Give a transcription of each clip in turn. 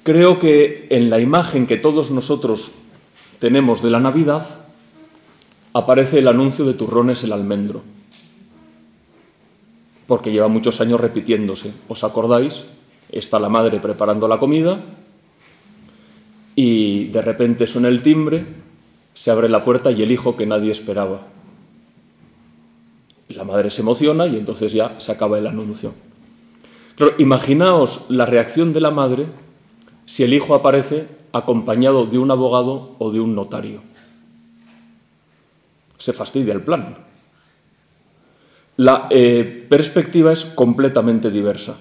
creo que en la imagen que todos nosotros tenemos de la Navidad aparece el anuncio de Turrones el almendro, porque lleva muchos años repitiéndose. ¿Os acordáis? Está la madre preparando la comida y de repente suena el timbre, se abre la puerta y el hijo que nadie esperaba. La madre se emociona y entonces ya se acaba el anuncio. Pero imaginaos la reacción de la madre si el hijo aparece acompañado de un abogado o de un notario. Se fastidia el plan. La perspectiva es completamente diversa.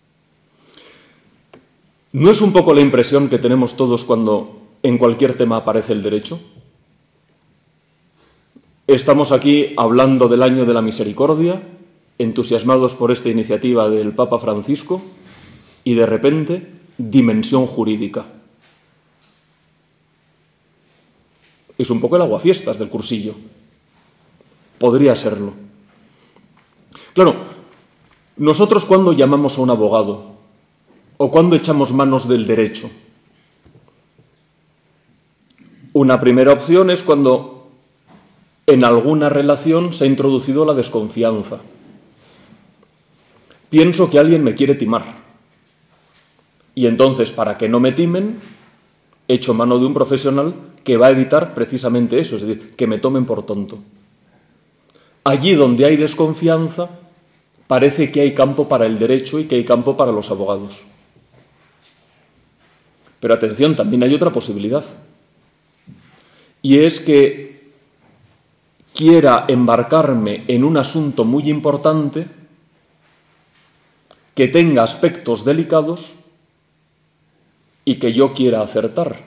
¿No es un poco la impresión que tenemos todos cuando en cualquier tema aparece el derecho? Estamos aquí hablando del año de la misericordia, entusiasmados por esta iniciativa del Papa Francisco, y de repente, dimensión jurídica. Es un poco el aguafiestas del cursillo. Podría serlo. Claro, nosotros ¿cuándo llamamos a un abogado? ¿O cuándo echamos manos del derecho? Una primera opción es cuando en alguna relación se ha introducido la desconfianza. Pienso que alguien me quiere timar. Y entonces, para que no me timen, echo mano de un profesional que va a evitar precisamente eso, es decir, que me tomen por tonto. Allí donde hay desconfianza, parece que hay campo para el derecho y que hay campo para los abogados. Pero atención, también hay otra posibilidad. Y es que quiera embarcarme en un asunto muy importante que tenga aspectos delicados y que yo quiera acertar.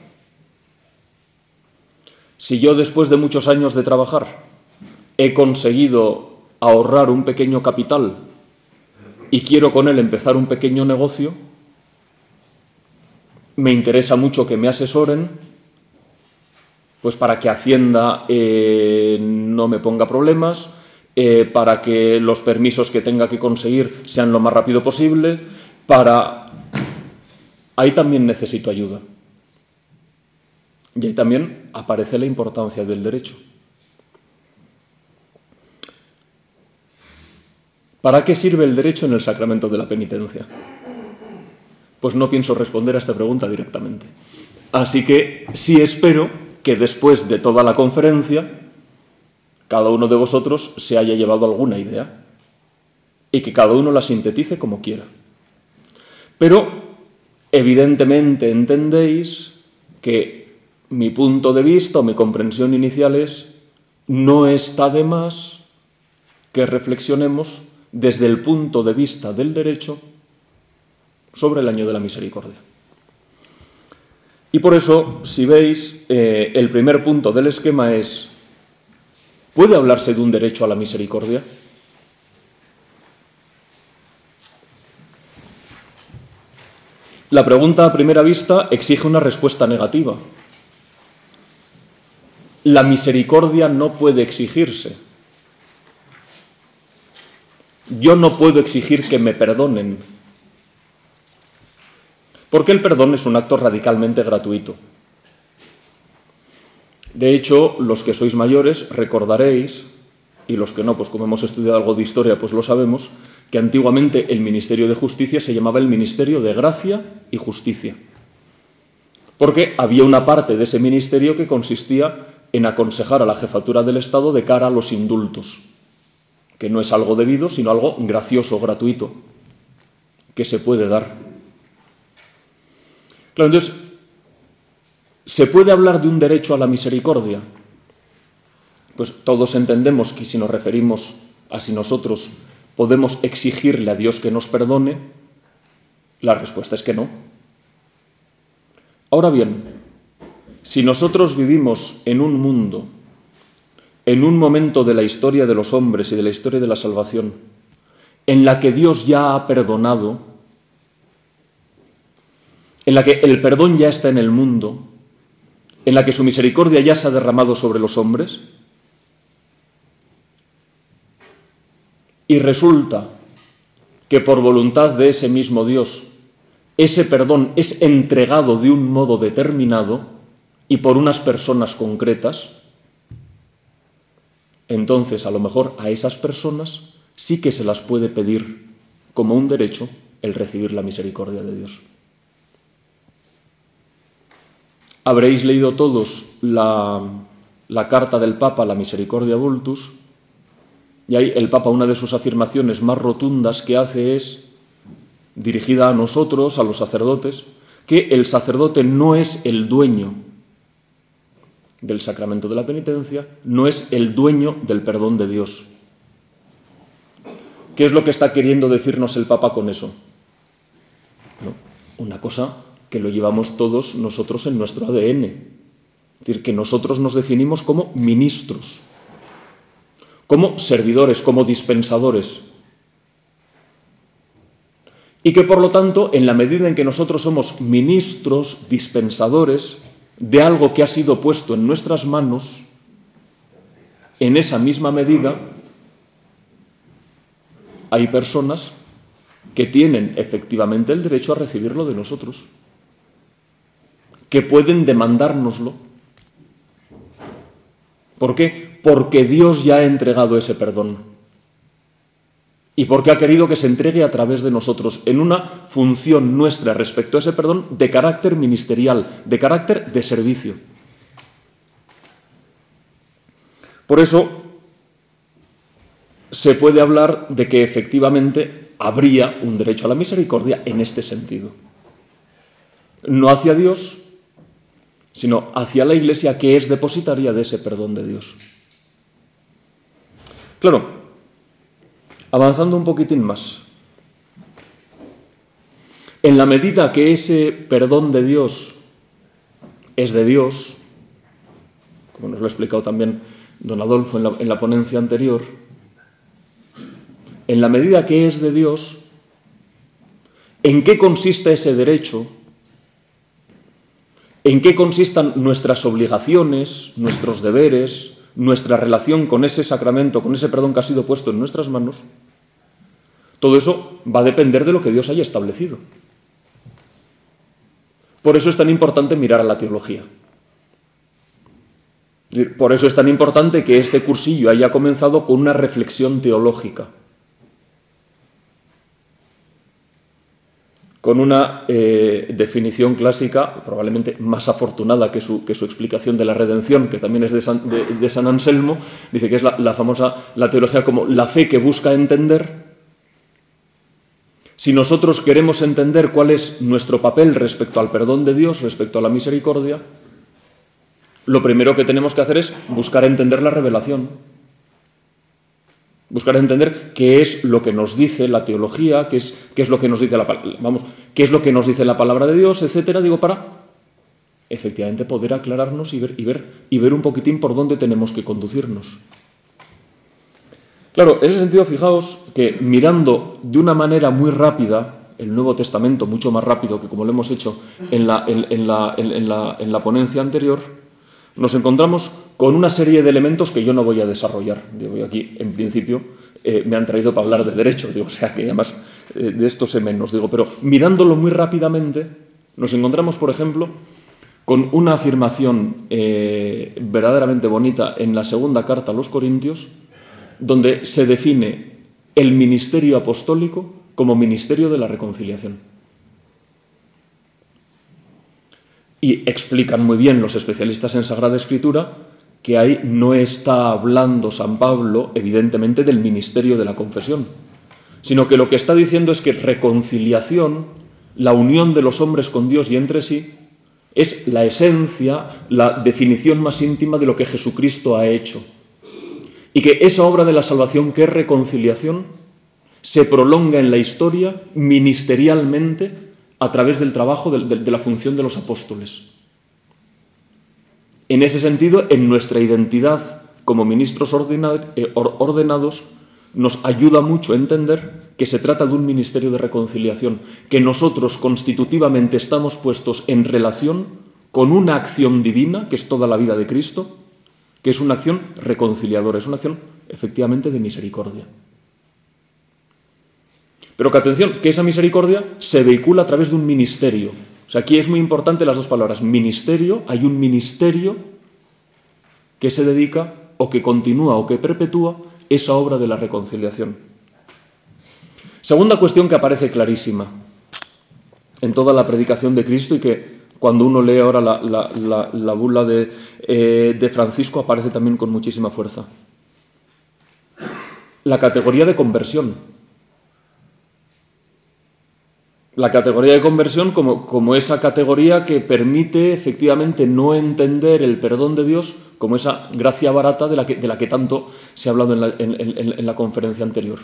Si yo después de muchos años de trabajar he conseguido ahorrar un pequeño capital y quiero con él empezar un pequeño negocio, me interesa mucho que me asesoren, pues para que Hacienda no me ponga problemas, para que los permisos que tenga que conseguir sean lo más rápido posible, Ahí también necesito ayuda. Y ahí también aparece la importancia del derecho. ¿Para qué sirve el derecho en el sacramento de la penitencia? Pues no pienso responder a esta pregunta directamente. Así que sí espero que después de toda la conferencia, cada uno de vosotros se haya llevado alguna idea y que cada uno la sintetice como quiera. Pero, evidentemente, entendéis que mi punto de vista o mi comprensión inicial es: no está de más que reflexionemos desde el punto de vista del derecho sobre el año de la misericordia. Y por eso, si veis, el primer punto del esquema es: ¿puede hablarse de un derecho a la misericordia? La pregunta a primera vista exige una respuesta negativa. La misericordia no puede exigirse. Yo no puedo exigir que me perdonen, porque el perdón es un acto radicalmente gratuito. De hecho, los que sois mayores recordaréis, y los que no, pues como hemos estudiado algo de historia, pues lo sabemos, que antiguamente el Ministerio de Justicia se llamaba el Ministerio de Gracia y Justicia, porque había una parte de ese ministerio que consistía en aconsejar a la jefatura del Estado de cara a los indultos, que no es algo debido, sino algo gracioso, gratuito, que se puede dar. Claro, entonces, ¿se puede hablar de un derecho a la misericordia? Pues todos entendemos que si nos referimos a si nosotros podemos exigirle a Dios que nos perdone, la respuesta es que no. Ahora bien, si nosotros vivimos en un mundo, en un momento de la historia de los hombres y de la historia de la salvación, en la que Dios ya ha perdonado, en la que el perdón ya está en el mundo, en la que su misericordia ya se ha derramado sobre los hombres, y resulta que por voluntad de ese mismo Dios ese perdón es entregado de un modo determinado y por unas personas concretas, entonces a lo mejor a esas personas sí que se las puede pedir como un derecho el recibir la misericordia de Dios. Habréis leído todos la carta del Papa, la Misericordia Vultus, y ahí el Papa, una de sus afirmaciones más rotundas que hace es, dirigida a nosotros, a los sacerdotes, que el sacerdote no es el dueño del sacramento de la penitencia, no es el dueño del perdón de Dios. ¿Qué es lo que está queriendo decirnos el Papa con eso? No, una cosa que lo llevamos todos nosotros en nuestro ADN. Es decir, que nosotros nos definimos como ministros, como servidores, como dispensadores. Y que por lo tanto, en la medida en que nosotros somos ministros, dispensadores de algo que ha sido puesto en nuestras manos, en esa misma medida hay personas que tienen efectivamente el derecho a recibirlo de nosotros, que pueden demandárnoslo. ¿Por qué? Porque Dios ya ha entregado ese perdón. Y porque ha querido que se entregue a través de nosotros en una función nuestra respecto a ese perdón de carácter ministerial, de carácter de servicio. Por eso se puede hablar de que efectivamente habría un derecho a la misericordia en este sentido. No hacia Dios, sino hacia la Iglesia, que es depositaria de ese perdón de Dios. Claro, avanzando un poquitín más, en la medida que ese perdón de Dios es de Dios, como nos lo ha explicado también don Adolfo en la ponencia anterior, en la medida que es de Dios, ¿en qué consiste ese derecho? ¿En qué consistan nuestras obligaciones, nuestros deberes, nuestra relación con ese sacramento, con ese perdón que ha sido puesto en nuestras manos? Todo eso va a depender de lo que Dios haya establecido. Por eso es tan importante mirar a la teología. Por eso es tan importante que este cursillo haya comenzado con una reflexión teológica, con una definición clásica, probablemente más afortunada que su explicación de la redención, que también es de San Anselmo. Dice que es la famosa, la teología como la fe que busca entender. Si nosotros queremos entender cuál es nuestro papel respecto al perdón de Dios, respecto a la misericordia, lo primero que tenemos que hacer es buscar entender la revelación. Buscar entender qué es lo que nos dice la teología, qué es lo que nos dice qué es lo que nos dice la palabra de Dios, etcétera, para efectivamente poder aclararnos y ver un poquitín por dónde tenemos que conducirnos. Claro, en ese sentido, fijaos que mirando de una manera muy rápida el Nuevo Testamento, mucho más rápido que como lo hemos hecho en la ponencia anterior, nos encontramos con una serie de elementos que yo no voy a desarrollar. Digo, aquí, en principio, me han traído para hablar de derecho, o sea que además de esto sé menos. Pero mirándolo muy rápidamente, nos encontramos, por ejemplo, con una afirmación verdaderamente bonita en la segunda carta a los Corintios, donde se define el ministerio apostólico como ministerio de la reconciliación. Y explican muy bien los especialistas en Sagrada Escritura que ahí no está hablando San Pablo, evidentemente, del ministerio de la confesión, sino que lo que está diciendo es que reconciliación, la unión de los hombres con Dios y entre sí, es la esencia, la definición más íntima de lo que Jesucristo ha hecho. Y que esa obra de la salvación, que es reconciliación, se prolonga en la historia ministerialmente a través del trabajo de la función de los apóstoles. En ese sentido, en nuestra identidad como ministros ordenados, nos ayuda mucho a entender que se trata de un ministerio de reconciliación, que nosotros constitutivamente estamos puestos en relación con una acción divina, que es toda la vida de Cristo, que es una acción reconciliadora, es una acción efectivamente de misericordia. Pero que atención, que esa misericordia se vehicula a través de un ministerio. O sea, aquí es muy importante las dos palabras. Ministerio, hay un ministerio que se dedica o que continúa o que perpetúa esa obra de la reconciliación. Segunda cuestión que aparece clarísima en toda la predicación de Cristo y que cuando uno lee ahora la bula de Francisco aparece también con muchísima fuerza. La categoría de conversión. La categoría de conversión como esa categoría que permite efectivamente no entender el perdón de Dios como esa gracia barata de la que tanto se ha hablado en la conferencia anterior.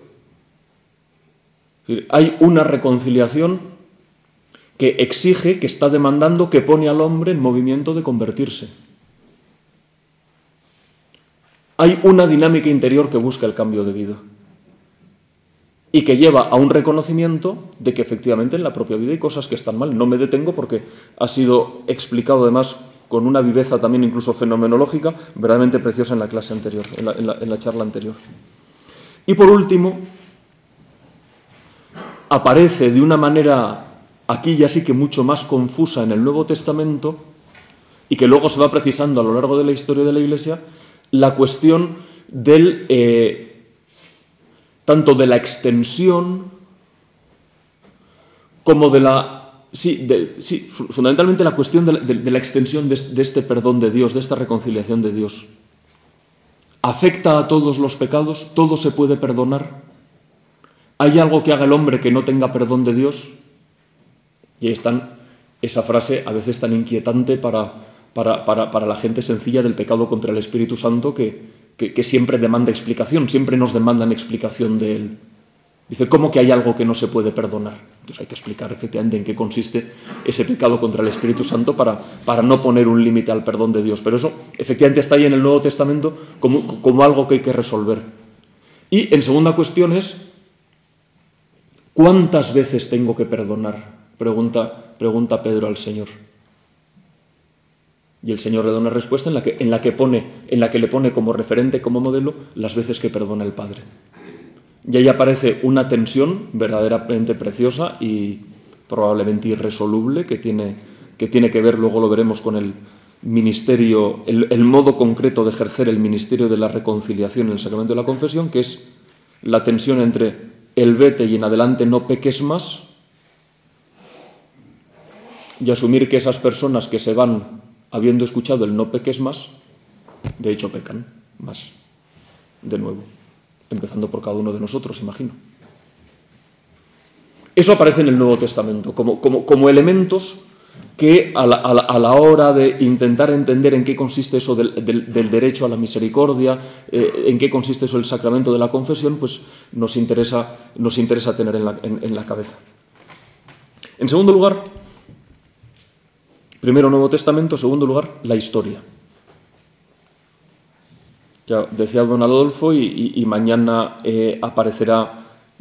Es decir, hay una reconciliación que exige, que está demandando, que pone al hombre en movimiento de convertirse. Hay una dinámica interior que busca el cambio de vida y que lleva a un reconocimiento de que efectivamente en la propia vida hay cosas que están mal. No me detengo porque ha sido explicado además con una viveza también incluso fenomenológica verdaderamente preciosa en la clase anterior, en la charla anterior. Y por último, aparece de una manera aquí ya sí que mucho más confusa en el Nuevo Testamento y que luego se va precisando a lo largo de la historia de la Iglesia, la cuestión del tanto de la extensión como de fundamentalmente la cuestión de la extensión de este perdón de Dios, de esta reconciliación de Dios. ¿Afecta a todos los pecados? ¿Todo se puede perdonar? ¿Hay algo que haga el hombre que no tenga perdón de Dios? Y ahí está esa frase a veces tan inquietante para la gente sencilla del pecado contra el Espíritu Santo que siempre demanda explicación, siempre nos demandan explicación de él. Dice, ¿cómo que hay algo que no se puede perdonar? Entonces hay que explicar efectivamente en qué consiste ese pecado contra el Espíritu Santo para no poner un límite al perdón de Dios. Pero eso efectivamente está ahí en el Nuevo Testamento como algo que hay que resolver. Y en segunda cuestión es, ¿cuántas veces tengo que perdonar? Pregunta Pedro al Señor. Y el Señor le da una respuesta en la que le pone como referente, como modelo, las veces que perdona el Padre. Y ahí aparece una tensión verdaderamente preciosa y probablemente irresoluble que tiene que ver, luego lo veremos, con el ministerio, el modo concreto de ejercer el ministerio de la reconciliación en el sacramento de la confesión, que es la tensión entre el vete y en adelante no peques más, y asumir que esas personas que se van habiendo escuchado el no peques más, de hecho pecan más, de nuevo, empezando por cada uno de nosotros, imagino. Eso aparece en el Nuevo Testamento como elementos que a la hora de intentar entender en qué consiste eso del derecho a la misericordia, en qué consiste eso del sacramento de la confesión, pues nos interesa tener en la cabeza. En segundo lugar, primero Nuevo Testamento, en segundo lugar, la historia. Ya decía don Adolfo y mañana aparecerá,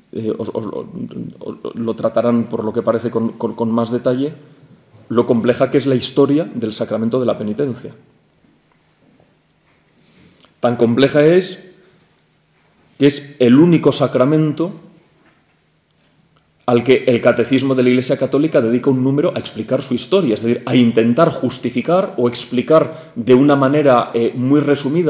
lo tratarán por lo que parece con más detalle, lo compleja que es la historia del sacramento de la penitencia. Tan compleja es que es el único sacramento al que el Catecismo de la Iglesia Católica dedica un número a explicar su historia, es decir, a intentar justificar o explicar de una manera muy resumida